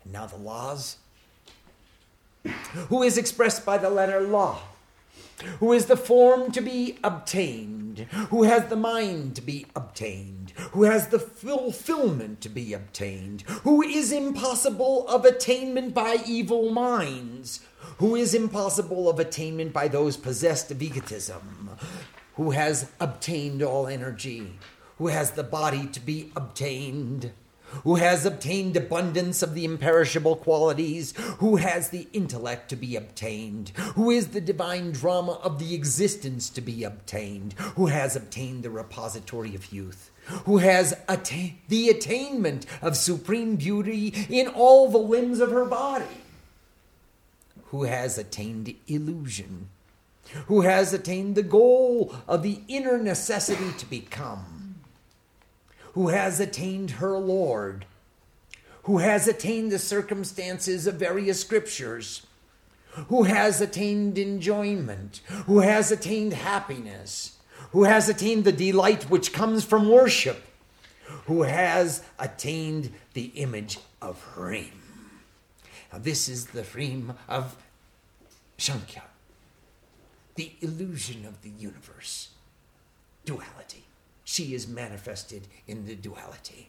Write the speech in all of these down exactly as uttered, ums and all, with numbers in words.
And now the laws. Who is expressed by the letter law? Who is the form to be obtained? Who has the mind to be obtained? Who has the fulfillment to be obtained? Who is impossible of attainment by evil minds? Who is impossible of attainment by those possessed of egotism? Who has obtained all energy? Who has the body to be obtained? Who has obtained abundance of the imperishable qualities? Who has the intellect to be obtained? Who is the divine drama of the existence to be obtained? Who has obtained the repository of youth? Who has atta- the attainment of supreme beauty in all the limbs of her body? Who has attained illusion? Who has attained the goal of the inner necessity to become? Who has attained her Lord? Who has attained the circumstances of various scriptures? Who has attained enjoyment? Who has attained happiness? Who has attained the delight which comes from worship? Who has attained the image of Hrim? Now this is the Hrim of Sankhya, the illusion of the universe, duality. She is manifested in the duality.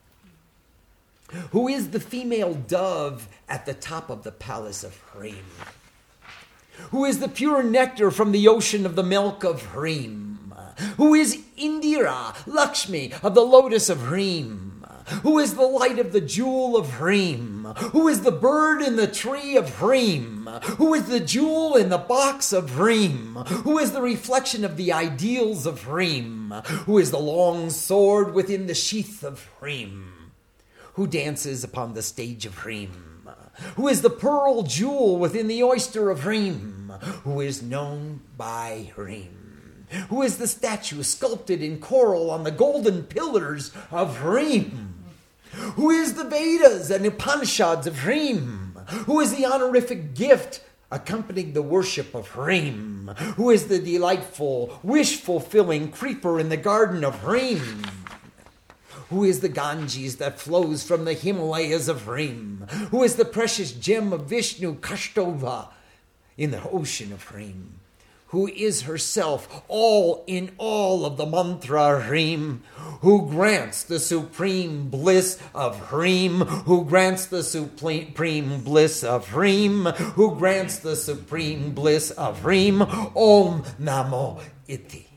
Who is the female dove at the top of the palace of Hrim? Who is the pure nectar from the ocean of the milk of Hrim? Who is Indira, Lakshmi of the lotus of Hrim? Who is the light of the jewel of Hrim? Who is the bird in the tree of Hrim? Who is the jewel in the box of Hrim? Who is the reflection of the ideals of Hrim? Who is the long sword within the sheath of Hrim? Who dances upon the stage of Hrim? Who is the pearl jewel within the oyster of Hrim? Who is known by Hrim? Who is the statue sculpted in coral on the golden pillars of Hrim? Who is the Vedas and Upanishads of Hrim? Who is the honorific gift accompanying the worship of Hrim? Who is the delightful, wish-fulfilling creeper in the garden of Hrim? Who is the Ganges that flows from the Himalayas of Hrim? Who is the precious gem of Vishnu, Kashtova, in the ocean of Hrim? Who is herself all in all of the mantra Hrim? Who grants the supreme bliss of Hrim? Who grants the supreme bliss of Hrim? Who grants the supreme bliss of Hrim? Om Namo Iti.